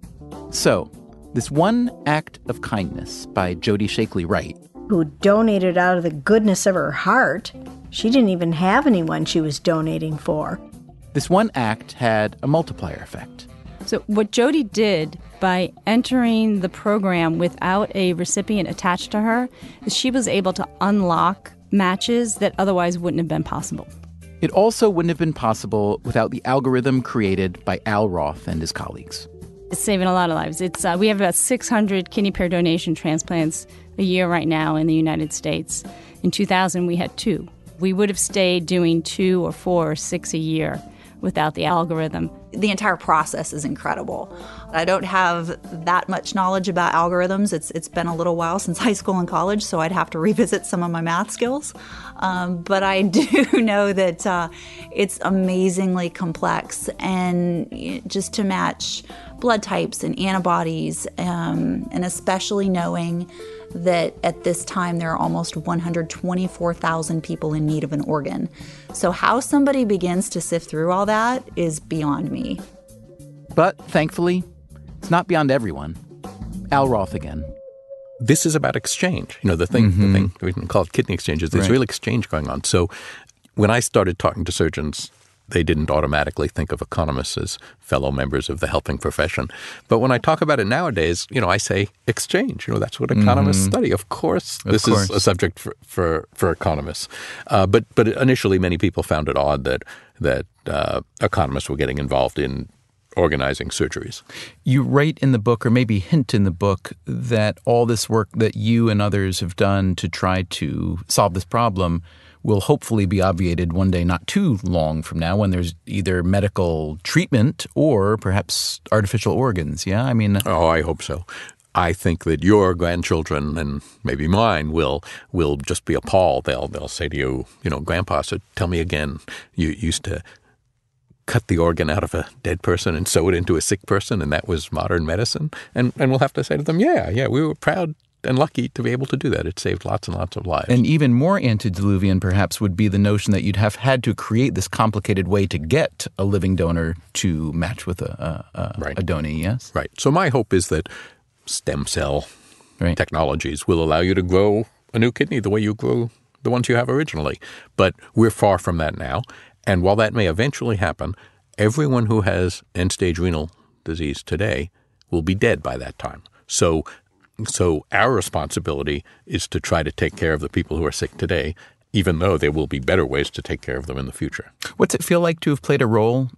So, this one act of kindness by Jody Shakely Wright, who donated out of the goodness of her heart. She didn't even have anyone she was donating for. this one act had a multiplier effect. So what Jody did by entering the program without a recipient attached to her is she was able to unlock matches that otherwise wouldn't have been possible. It also wouldn't have been possible without the algorithm created by Al Roth and his colleagues. It's saving a lot of lives. We have about 600 kidney pair donation transplants a year right now in the United States. In 2000, we had 2. We would have stayed doing 2 or 4 or 6 a year without the algorithm. The entire process is incredible. I don't have that much knowledge about algorithms. It's been a little while since high school and college, so I'd have to revisit some of my math skills. But I do know that it's amazingly complex, and just to match blood types and antibodies, and especially knowing that at this time there are almost 124,000 people in need of an organ. So how somebody begins to sift through all that is beyond me. But thankfully, it's not beyond everyone. Al Roth again. This is about exchange. The thing we can call it kidney exchanges. There's real exchange going on. So when I started talking to surgeons, they didn't automatically think of economists as fellow members of the helping profession. But when I talk about it nowadays, I say exchange. That's what economists study. Of course, this is a subject for economists. But initially, many people found it odd that economists were getting involved in organizing surgeries. You write in the book, or maybe hint in the book, that all this work that you and others have done to try to solve this problem will hopefully be obviated one day not too long from now, when there's either medical treatment or perhaps artificial organs. Yeah, I hope so. I think that your grandchildren and maybe mine will just be appalled. They'll say to you, Grandpa, so tell me again, you used to cut the organ out of a dead person and sew it into a sick person, and that was modern medicine? And we'll have to say to them, yeah, we were proud and lucky to be able to do that. It saved lots and lots of lives. And even more antediluvian, perhaps, would be the notion that you'd have had to create this complicated way to get a living donor to match with a donee, yes? Right. So my hope is that stem cell technologies will allow you to grow a new kidney the way you grew the ones you have originally. But we're far from that now. And while that may eventually happen, everyone who has end-stage renal disease today will be dead by that time. So our responsibility is to try to take care of the people who are sick today, even though there will be better ways to take care of them in the future. What's it feel like to have played a role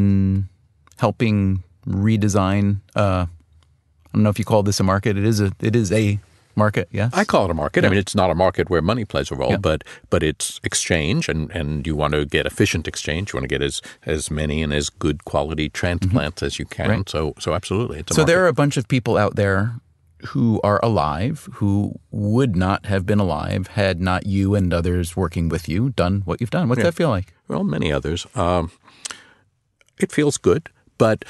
in helping redesign? I don't know if you call this a market. It is a market, yes? I call it a market. Yeah. It's not a market where money plays a role, but it's exchange, and you want to get efficient exchange. You want to get as many and as good quality transplants as you can. Right. So absolutely, it's a market. There are a bunch of people out there who are alive, who would not have been alive had not you and others working with you done what you've done. What's that feel like? Well, many others. It feels good, but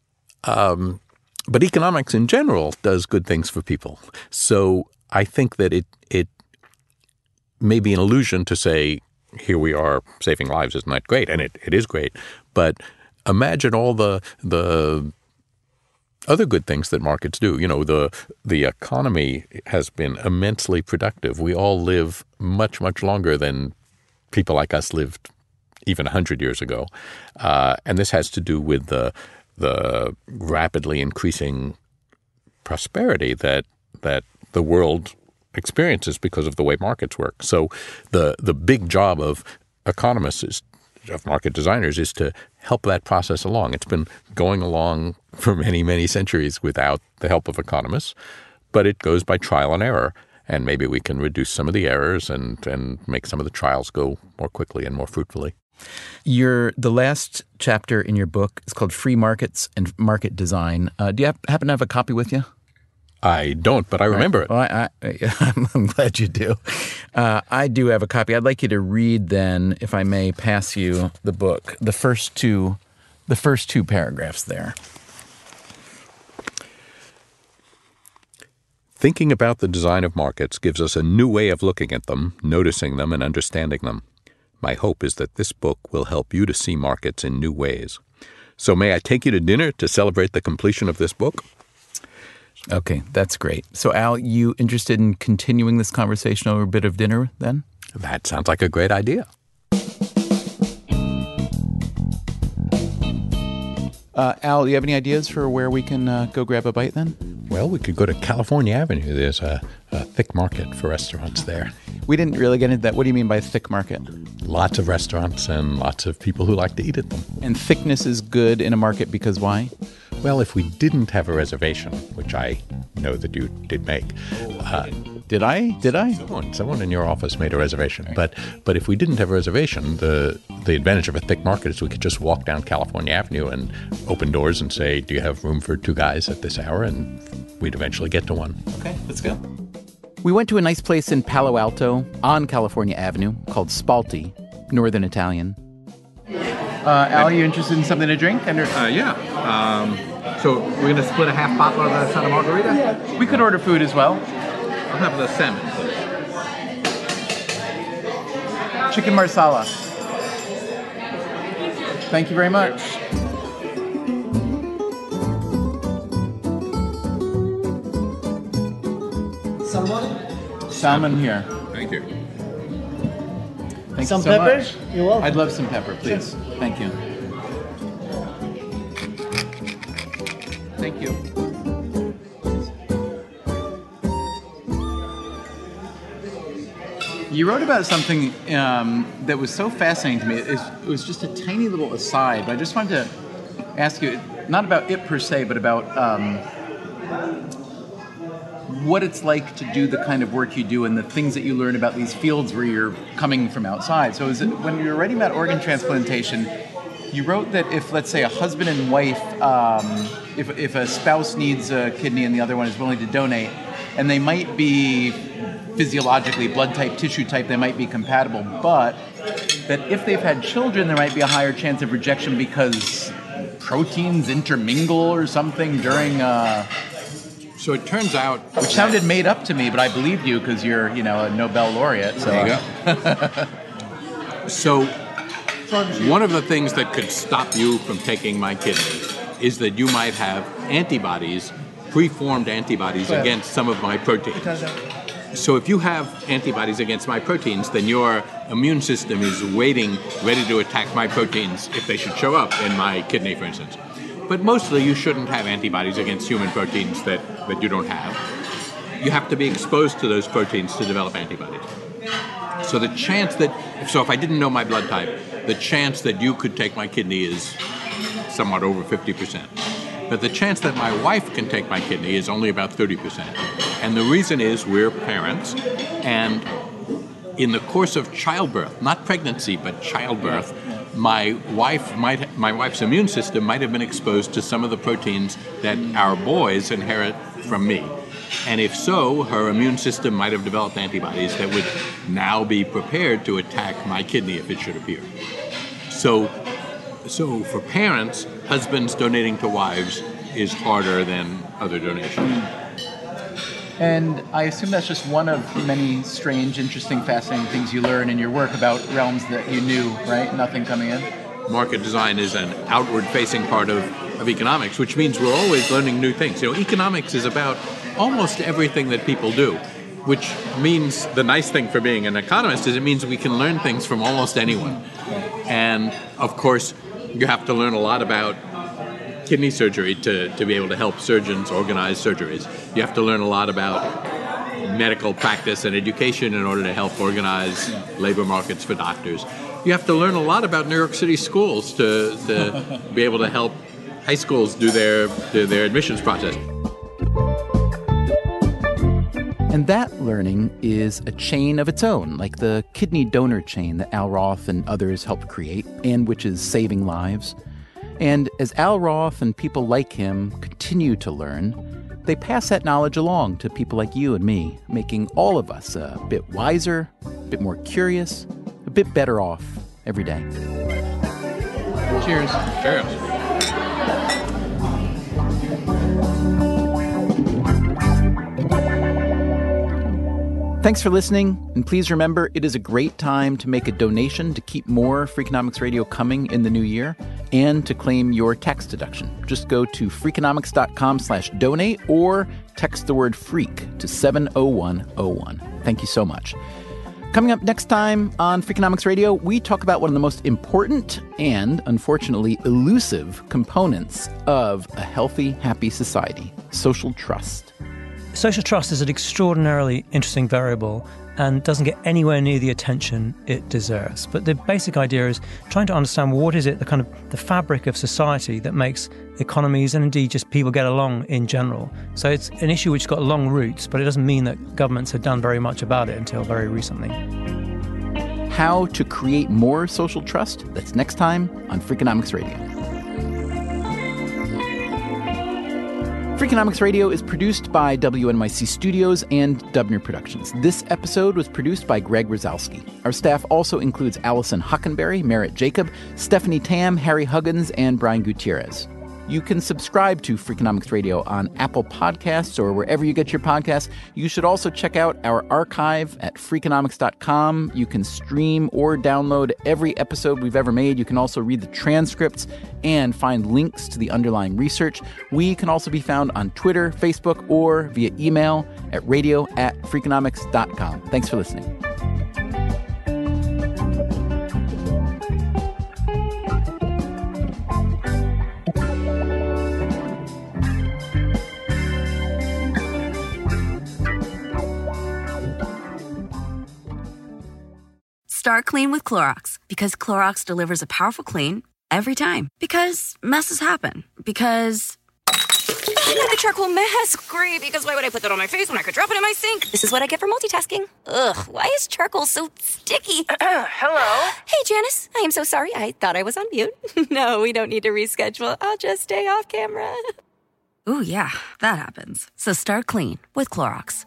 economics in general does good things for people. So I think that it may be an illusion to say, here we are saving lives, isn't that great? And it is great. But imagine all the other good things that markets do. The economy has been immensely productive. We all live much, much longer than people like us lived even 100 years ago. And this has to do with the rapidly increasing prosperity that the world experiences because of the way markets work. So the big job of economists of market designers is to help that process along. It's been going along for many, many centuries without the help of economists, but it goes by trial and error. And maybe we can reduce some of the errors and make some of the trials go more quickly and more fruitfully. The last chapter in your book is called Free Markets and Market Design. Do you happen to have a copy with you? I don't, but I remember it. Well, I'm glad you do. I do have a copy. I'd like you to read then, if I may pass you the book, the first 2 the first two paragraphs there. Thinking about the design of markets gives us a new way of looking at them, noticing them, and understanding them. My hope is that this book will help you to see markets in new ways. So may I take you to dinner to celebrate the completion of this book? Okay, that's great. So, Al, you interested in continuing this conversation over a bit of dinner then? That sounds like a great idea. Al, do you have any ideas for where we can go grab a bite then? Well, we could go to California Avenue. There's a thick market for restaurants there. We didn't really get into that. What do you mean by thick market? Lots of restaurants and lots of people who like to eat at them. And thickness is good in a market because why? Well, if we didn't have a reservation, which I know that you did make. Did I? Someone in your office made a reservation. Right. But if we didn't have a reservation, the advantage of a thick market is we could just walk down California Avenue and open doors and say, do you have room for 2 guys at this hour? And we'd eventually get to one. Okay, let's go. We went to a nice place in Palo Alto on California Avenue called Spalti, Northern Italian. Al, are you interested in something to drink? Yeah. So we're going to split a half bottle of the Santa Margarita? We could order food as well. I'll have the salmon, please. Chicken marsala. Thank you very much. Salmon here. Thank you. Thank some you so pepper? much. You're welcome. I'd love some pepper, please. Sure. Thank you. Thank you. You wrote about something that was so fascinating to me. It was just a tiny little aside, but I just wanted to ask you, not about it per se, but about what it's like to do the kind of work you do and the things that you learn about these fields where you're coming from outside. So when you were writing about organ transplantation, you wrote that if, let's say, a husband and wife, if a spouse needs a kidney and the other one is willing to donate, and they might be physiologically, blood type, tissue type, they might be compatible, but that if they've had children, there might be a higher chance of rejection because proteins intermingle or something during... So it turns out... Which sounded made up to me, but I believed you because you're, a Nobel laureate. So. There you go. So one of the things that could stop you from taking my kidney is that you might have antibodies, preformed antibodies against some of my proteins. So if you have antibodies against my proteins, then your immune system is waiting, ready to attack my proteins if they should show up in my kidney, for instance. But mostly you shouldn't have antibodies against human proteins that you don't have. You have to be exposed to those proteins to develop antibodies. So the chance that, if I didn't know my blood type, the chance that you could take my kidney is somewhat over 50%. But the chance that my wife can take my kidney is only about 30%. And the reason is we're parents, and in the course of childbirth, not pregnancy, but childbirth, my wife's immune system might have been exposed to some of the proteins that our boys inherit from me. And if so, her immune system might have developed antibodies that would now be prepared to attack my kidney if it should appear. So for parents, husbands donating to wives is harder than other donations. And I assume that's just one of many strange, interesting, fascinating things you learn in your work about realms that you knew, right? Nothing coming in. Market design is an outward-facing part of economics, which means we're always learning new things. Economics is about almost everything that people do, which means the nice thing for being an economist is it means we can learn things from almost anyone. And, of course, you have to learn a lot about kidney surgery to be able to help surgeons organize surgeries. You have to learn a lot about medical practice and education in order to help organize labor markets for doctors. You have to learn a lot about New York City schools to be able to help high schools do their admissions process. And that learning is a chain of its own, like the kidney donor chain that Al Roth and others helped create, and which is saving lives. And as Al Roth and people like him continue to learn, they pass that knowledge along to people like you and me, making all of us a bit wiser, a bit more curious, a bit better off every day. Cheers. Cheers. Thanks for listening, and please remember it is a great time to make a donation to keep more Freakonomics Radio coming in the new year and to claim your tax deduction. Just go to freakonomics.com/donate or text the word FREAK to 70101. Thank you so much. Coming up next time on Freakonomics Radio, we talk about one of the most important and, unfortunately, elusive components of a healthy, happy society: social trust. Social trust is an extraordinarily interesting variable and doesn't get anywhere near the attention it deserves. But the basic idea is trying to understand what is it, the fabric of society that makes economies and indeed just people get along in general. So it's an issue which has got long roots, but it doesn't mean that governments have done very much about it until very recently. How to create more social trust? That's next time on Freakonomics Radio. Freakonomics Radio is produced by WNYC Studios and Dubner Productions. This episode was produced by Greg Rosowski. Our staff also includes Allison Hockenberry, Merritt Jacob, Stephanie Tam, Harry Huggins, and Brian Gutierrez. You can subscribe to Freakonomics Radio on Apple Podcasts or wherever you get your podcasts. You should also check out our archive at Freakonomics.com. You can stream or download every episode we've ever made. You can also read the transcripts and find links to the underlying research. We can also be found on Twitter, Facebook, or via email at radio@Freakonomics.com. Thanks for listening. Start clean with Clorox, because Clorox delivers a powerful clean every time. Because messes happen. Because the charcoal mask. Great, because why would I put that on my face when I could drop it in my sink? This is what I get for multitasking. Ugh, why is charcoal so sticky? Hello? Hey, Janice. I am so sorry. I thought I was on mute. No, we don't need to reschedule. I'll just stay off camera. Ooh, yeah, that happens. So start clean with Clorox.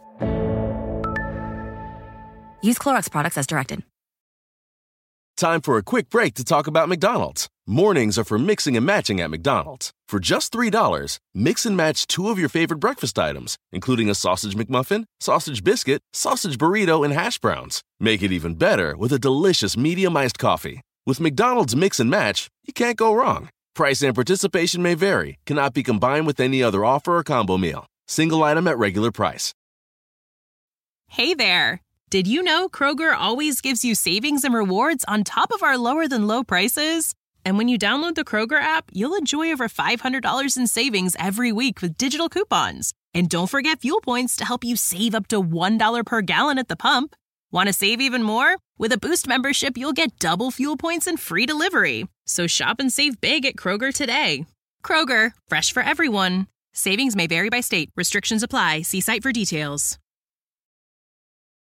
Use Clorox products as directed. Time for a quick break to talk about McDonald's. Mornings are for mixing and matching at McDonald's. For just $3, mix and match 2 of your favorite breakfast items, including a sausage McMuffin, sausage biscuit, sausage burrito, and hash browns. Make it even better with a delicious medium iced coffee. With McDonald's Mix and Match, you can't go wrong. Price and participation may vary. Cannot be combined with any other offer or combo meal. Single item at regular price. Hey there. Did you know Kroger always gives you savings and rewards on top of our lower-than-low prices? And when you download the Kroger app, you'll enjoy over $500 in savings every week with digital coupons. And don't forget fuel points to help you save up to $1 per gallon at the pump. Want to save even more? With a Boost membership, you'll get double fuel points and free delivery. So shop and save big at Kroger today. Kroger, fresh for everyone. Savings may vary by state. Restrictions apply. See site for details.